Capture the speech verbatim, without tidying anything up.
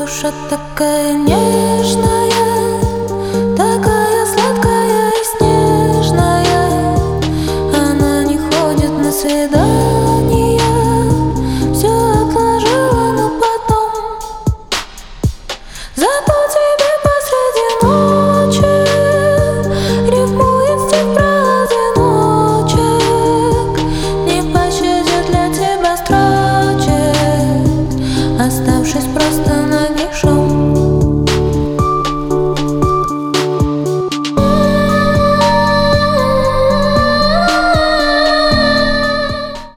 Душа такая нежная, такая сладкая и снежная. Она не ходит на свидание.